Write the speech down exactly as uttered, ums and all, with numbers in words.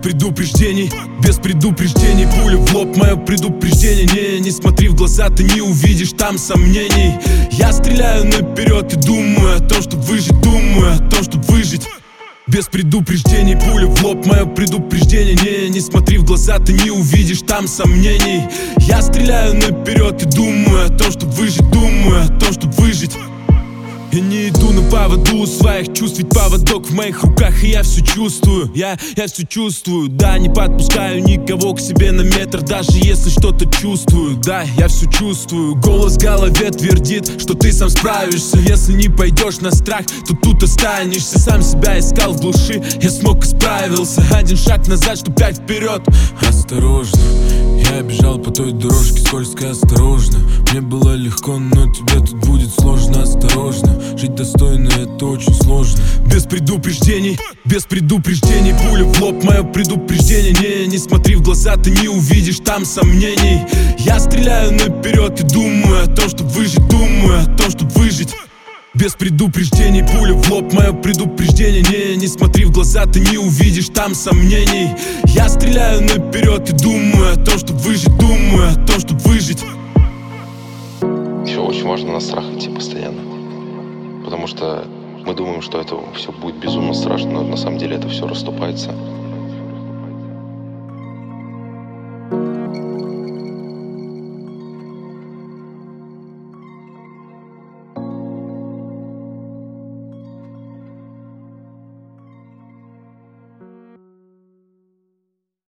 предупреждений, без предупреждений. Пуля в лоб, мое предупреждение. Не, не смотри в глаза, ты не увидишь там сомнений. Я стреляю наперед и думаю о том, чтоб выжить. Думаю о том, чтоб выжить. Без предупреждений, пуля в лоб, мое предупреждение. Не, не смотри в глаза, ты не увидишь там сомнений. Я стреляю наперед и думаю о том, чтоб выжить. Думаю о том, чтоб выжить. Я не иду на поводу у своих чувств, ведь поводок в моих руках, и я все чувствую, я, я все чувствую. Да, не подпускаю никого к себе на метр, даже если что-то чувствую. Да, я все чувствую, голос в голове твердит, что ты сам справишься. Если не пойдешь на страх, то тут останешься. Сам себя искал в глуши, я смог и справился. Один шаг назад, что пять вперед. Осторожно, я бежал по той дорожке скользкой, осторожно. Мне было легко, но тебе тут будет сложно. Осторожно, жить достойно, это очень сложно. Без предупреждений, без предупреждений. Пуля в лоб, мое предупреждение. Не, не смотри в глаза, ты не увидишь там сомнений. Я стреляю наперед и думаю о том, чтоб выжить. Думаю о том, чтоб выжить. Без предупреждений, пуля в лоб, мое предупреждение. Не, не смотри в глаза, ты не увидишь там сомнений. Я стреляю наперед и думаю о том, чтоб выжить. Думаю о том, чтоб выжить. Еще очень важно на страх идти постоянно. Потому что мы думаем, что это все будет безумно страшно, но на самом деле это все расступается.